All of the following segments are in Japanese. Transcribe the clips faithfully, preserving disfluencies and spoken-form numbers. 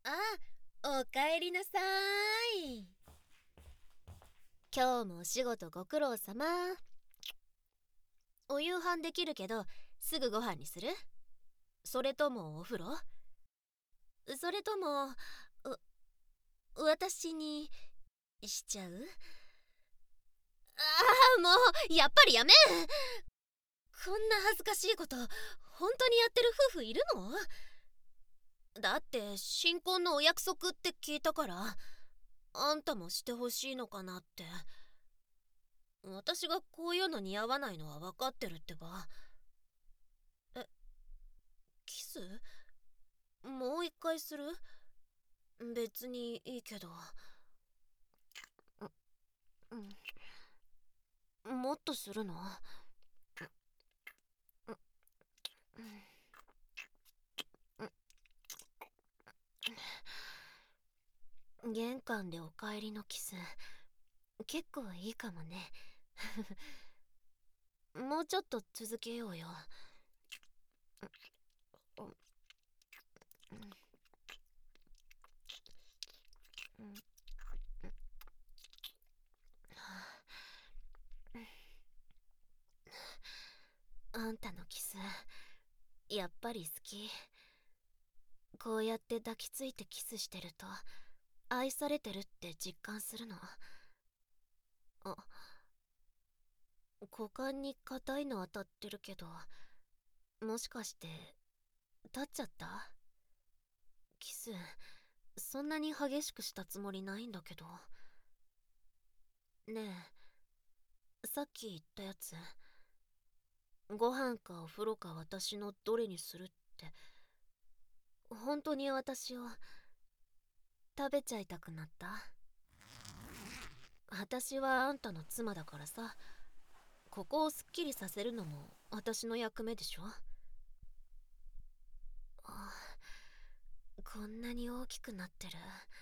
あ、おかえりなさい。今日もお仕事ご苦労様。お夕飯できるけど、すぐご飯にする？それともお風呂？それとも、う、私にしちゃう？ああ、もう、やっぱりやめん。こんな恥ずかしいこと、本当にやってる夫婦いるの？だって、新婚のお約束って聞いたから、あんたもしてほしいのかなって。私がこういうの似合わないのは分かってるってば。え、キス？もう一回する？別にいいけど。うん、もっとするの？玄関でお帰りのキス、結構いいかもね。もうちょっと続けようよ。あんたのキス、やっぱり好き。こうやって抱きついてキスしてると、愛されてるって実感するの。あ、股間に硬いの当たってるけど、もしかして立っちゃった？キス、そんなに激しくしたつもりないんだけど。ねえ、さっき言ったやつ、ご飯かお風呂か私のどれにするって、本当に私を食べちゃいたくなった？私はあんたの妻だからさ、ここをすっきりさせるのも私の役目でしょ。あ、こんなに大きくなってる。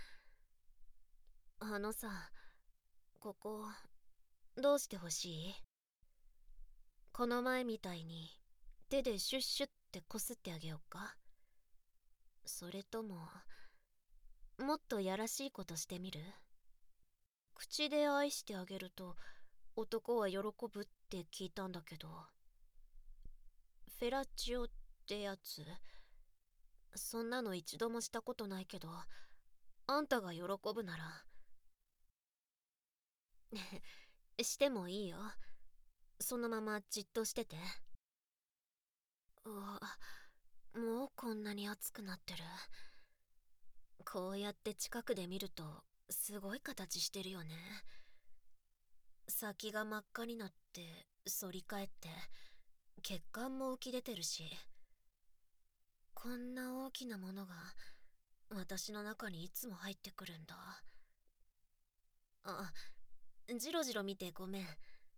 あのさ、ここどうしてほしい？この前みたいに手でシュッシュってこすってあげようか？それとももっとやらしいことしてみる？口で愛してあげると男は喜ぶって聞いたんだけど。フェラチオってやつ、そんなの一度もしたことないけど、あんたが喜ぶならしてもいいよ。そのままじっとしてて。うわ、もうこんなに熱くなってる。こうやって近くで見るとすごい形してるよね。先が真っ赤になって反り返って血管も浮き出てるし、こんな大きなものが私の中にいつも入ってくるんだ。あ、ジロジロ見てごめん。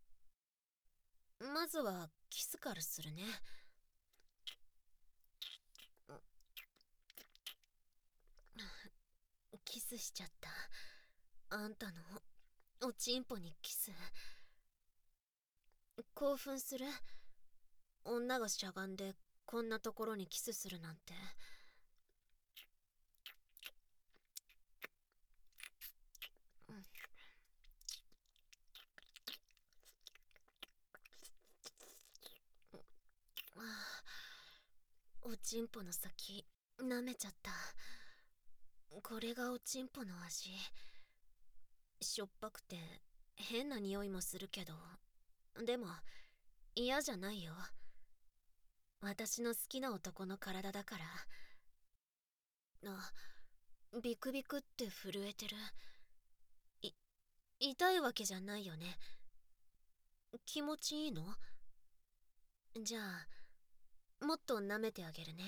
まずはキスからするね。キスしちゃった。あんたのおちんぽにキス。興奮する？女がしゃがんでこんなところにキスするなんて。おちんぽの先舐めちゃった。これがおちんぽの味。しょっぱくて変な匂いもするけど、でも嫌じゃないよ。私の好きな男の体だから。あ、ビクビクって震えてる。い痛いわけじゃないよね？気持ちいいの？じゃあもっと舐めてあげるね。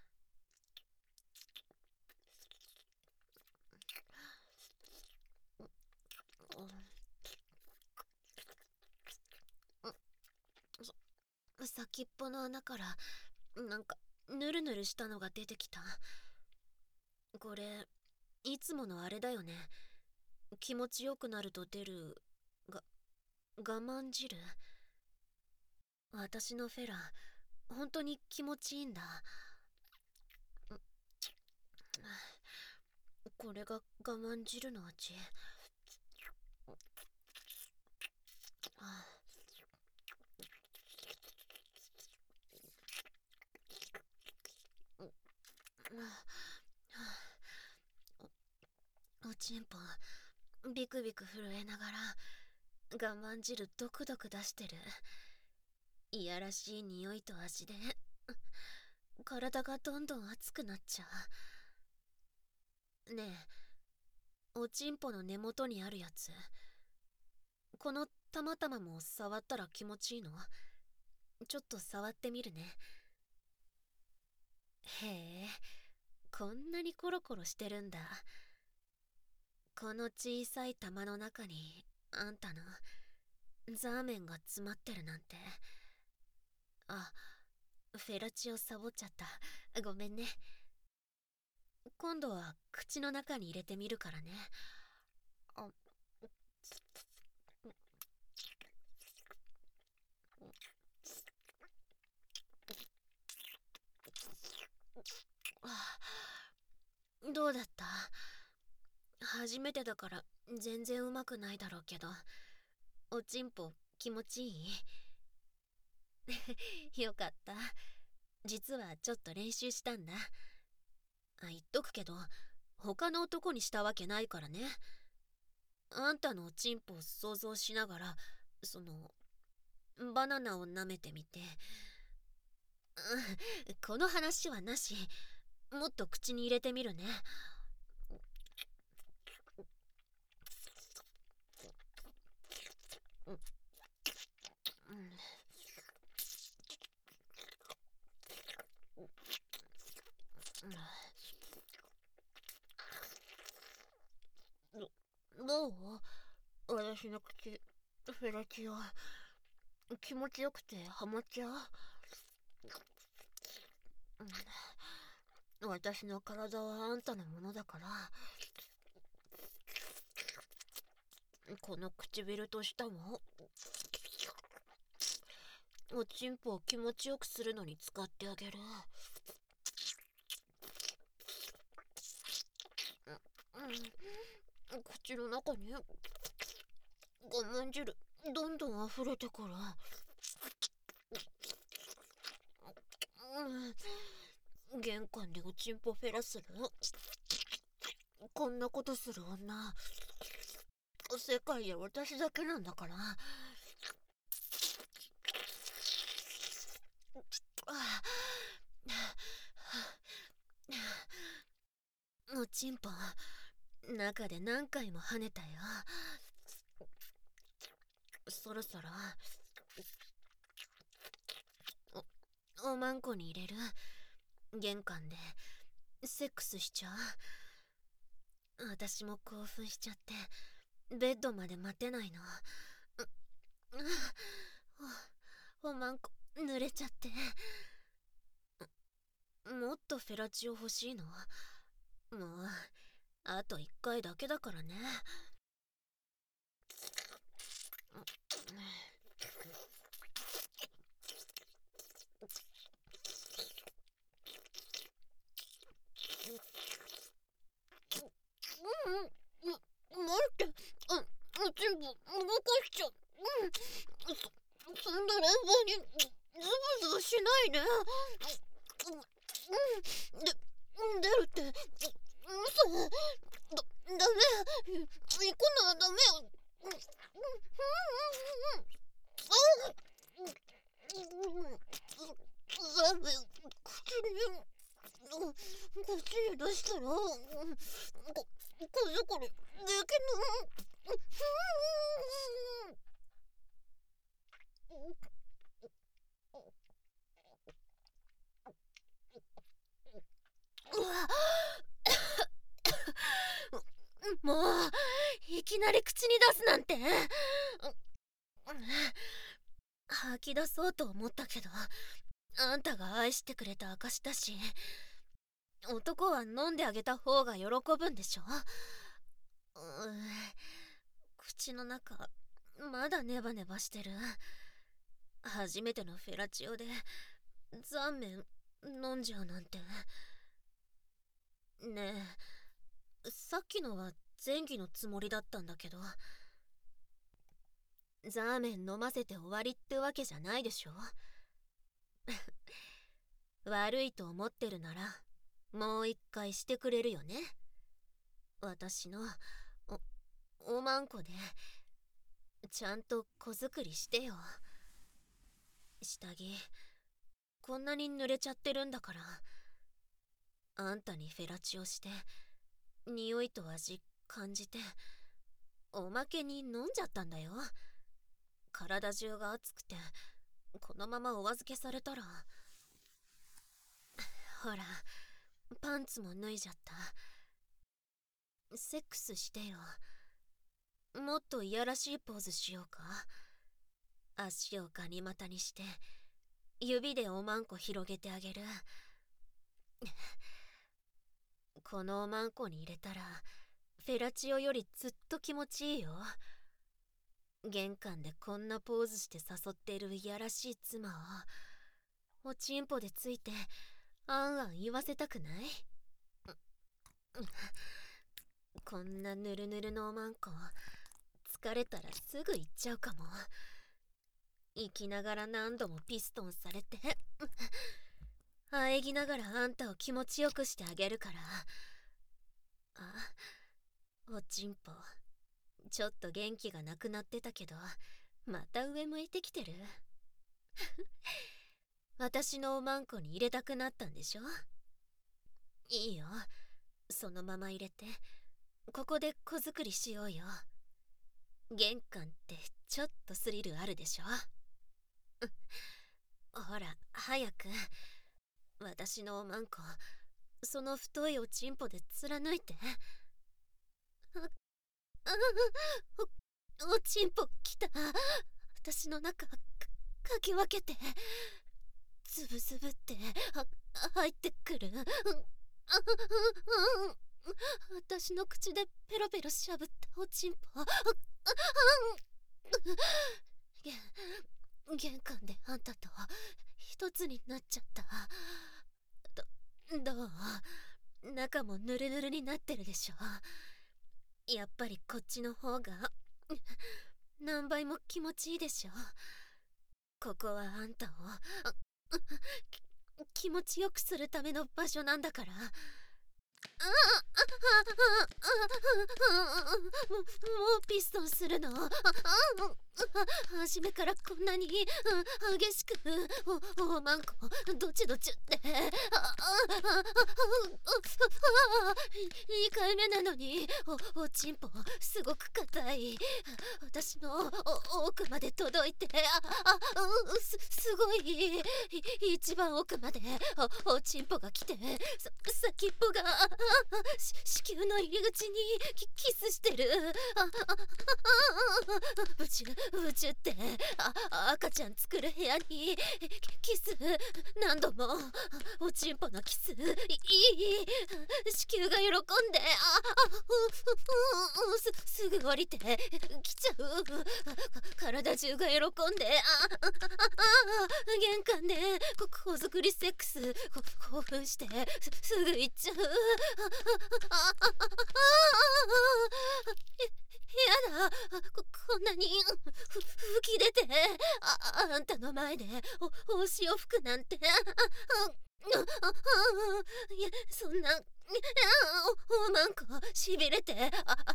先っぽの穴からなんかヌルヌルしたのが出てきた。これいつものあれだよね。気持ちよくなると出るが我慢汁。私のフェラ本当に気持ちいいんだ。 これが我慢汁の味。あおちんぽビクビク震えながら我慢汁ドクドク出してる。いやらしい匂いと味で体がどんどん熱くなっちゃう。ねえ、おちんぽの根元にあるやつ、このたまたまも触ったら気持ちいいの？ちょっと触ってみるね。へえ、こんなにコロコロしてるんだ。この小さい玉の中にあんたのザーメンが詰まってるなんて。あ、フェラチオサボっちゃった。ごめんね。今度は口の中に入れてみるからね。あどうだった？初めてだから全然うまくないだろうけど、おちんぽ気持ちいい？よかった。実はちょっと練習したんだ。あ、言っとくけど、他の男にしたわけないからね。あんたのおちんぽを想像しながら、その、バナナを舐めてみて。この話はなし。もっと口に入れてみるね。どどう？私の口、フェラチオ気持ちよくてハマっちゃう。うん、私の体はあんたのものだから、この唇と舌もおちんぽを気持ちよくするのに使ってあげる。うん、口の中に我慢汁どんどん溢れてくる。うん、玄関でおちんぽフェラする？こんなことする女、世界で私だけなんだから。おちんぽ中で何回も跳ねたよ。そろそろおおまんこに入れる？玄関でセックスしちゃう？私も興奮しちゃってベッドまで待てないの。お、おまんこ濡れちゃって。もっとフェラチオ欲しいの？もうあといっかいだけだからね。うん、うん、待って、あ、全部動かしちゃう。うん、そ、そんな連邦にズブズブしないで。うん、で、出るって、嘘。だ、ダメ。行くのはダメよ。うん、うん、うん、うん、あ、ダメ。口に、口に出したら、こ、これこれ、できぬ。もういきなり口に出すなんて。吐き出そうと思ったけど、あんたが愛してくれた証だし、男は飲んであげた方が喜ぶんでしょ。うー、口の中まだネバネバしてる。初めてのフェラチオで残麺飲んじゃうなんて。ねさっきのは前儀のつもりだったんだけど、ザーメン飲ませて終わりってわけじゃないでしょ。悪いと思ってるならもう一回してくれるよね。私のお、おまんこでちゃんと子作りしてよ。下着こんなに濡れちゃってるんだから、あんたにフェラチオして匂いと味感じて、おまけに飲んじゃったんだよ。体中が熱くてこのままお預けされたら、ほらパンツも脱いじゃった。セックスしてよ。もっといやらしいポーズしようか。足をガニ股にして指でおまんこ広げてあげる。このおまんこに入れたらフェラチオよりずっと気持ちいいよ。玄関でこんなポーズして誘ってるいやらしい妻をおちんぽでついてあんあん言わせたくない？こんなぬるぬるのおまんこ疲れたらすぐ行っちゃうかも。生きながら何度もピストンされて喘ぎながらあんたを気持ちよくしてあげるから。あ、おちんぽちょっと元気がなくなってたけどまた上向いてきてる。私のおまんこに入れたくなったんでしょ。いいよ、そのまま入れてここで子作りしようよ。玄関ってちょっとスリルあるでしょ。ほら早く。私のおまんこその太いおちんぽで貫いて。ああお、おちんぽきた。私の中かき分けてズブズブっては入ってくる。私の口でペロペロしゃぶったおちんぽ。玄関であんたと一つになっちゃった。ど、どう？中もぬるぬるになってるでしょ。やっぱりこっちの方が何倍も気持ちいいでしょ。ここはあんたを気持ちよくするための場所なんだから。もうピストンするの？初めからこんなに激しくお、おまんこどちどちってにかいめなのにお、おちんぽすごく硬い。私のお奥まで届いて、ああすすごい一番奥までお、おちんぽが来て、さ先っぽが子宮の入り口にキキスしてる。ああブチュブチュってあ赤ちゃん作る部屋にキス何度も。おちんぽのキスいい子宮が喜んで、ああすすぐ降りてきちゃう。体中が喜んで、ああ玄関で子作りセックス興奮してすぐ行っちゃう。やだ こ, こんなにふ吹き出て あ, あんたの前で お, お潮吹くなんて。いやそんなお, おまんこしびれて、ああ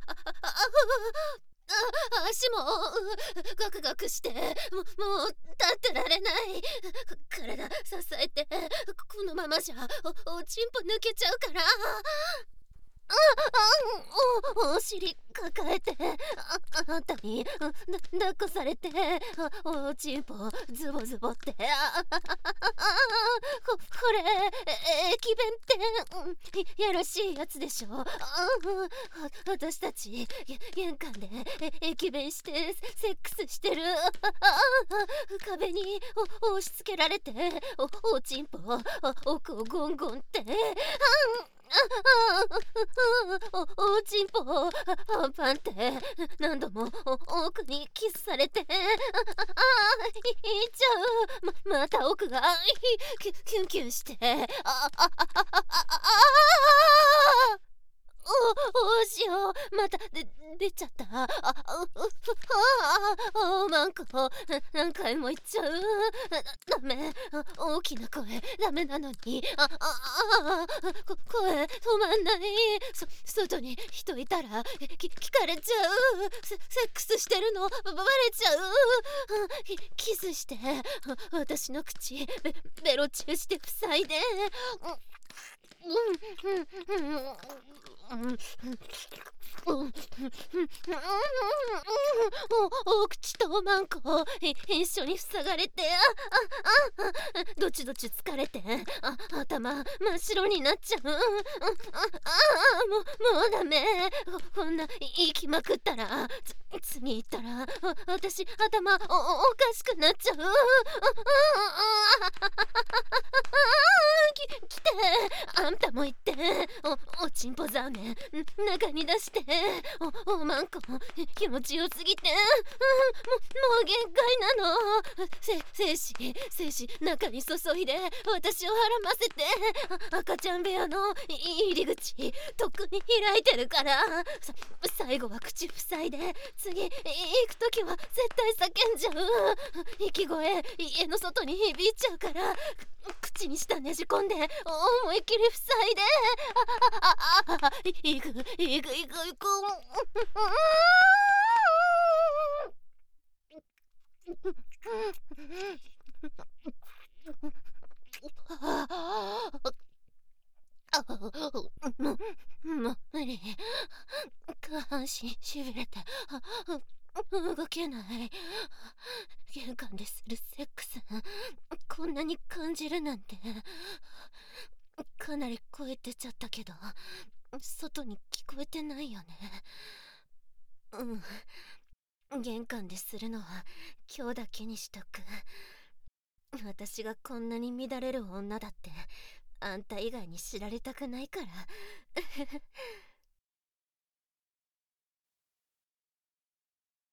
あ足もガクガクしてももう立ってられない。体支えてこのままじゃ お, おちんぽ抜けちゃうから。ああお, お尻抱えて あ, あんたにだ抱っこされて お, おちんぽズボズボって。ああこ, これ駅弁ってやらしいやつでしょ。あ私たち玄関で駅弁してセックスしてる。壁に押し付けられて お, おちんぽ奥をゴンゴンって。お, おちんぽパンパンって何度も奥にキスされて、ああいっちゃう。 ま, また奥がキュキュンキュンして、ああああああおまたで出ちゃった。ああううああなんか何回も言っちゃう。ダメ、大きな声ダメなのに。あああこ声止まんない。そ外に人いたらき聞かれちゃう。セセックスしてるのバレちゃう。キスして私の口ベベロチューして塞いで。おお口とおまんこ一緒に塞がれて、あああどっちどっち疲れて、あ頭真っ白になっちゃう。ああもうもうダメ。こんな息まくったら次行ったら私頭おおかしくなっちゃう。き来て、あんたも行って、おおちんぽザーメン中に出して、おおまんこ気持ちよすぎて、うん、ももう限界なの。せ精子精子中に注いで私をはらませて、あ赤ちゃん部屋の入り口とっくに開いてるから、さ最後は口塞いで、次行くときは絶対叫んじゃう。息声家の外に響いちゃうから、口に舌ねじ込んで思いっきり塞いで、あああああいくいくいくいくいくももう無理。下半身しびれて動けない。玄関でするセックスこんなに感じるなんて。かなり声出ちゃったけど外に聞こえてないよね。うん玄関でするのは今日だけにしとく。私がこんなに乱れる女だってあんた以外に知られたくないから。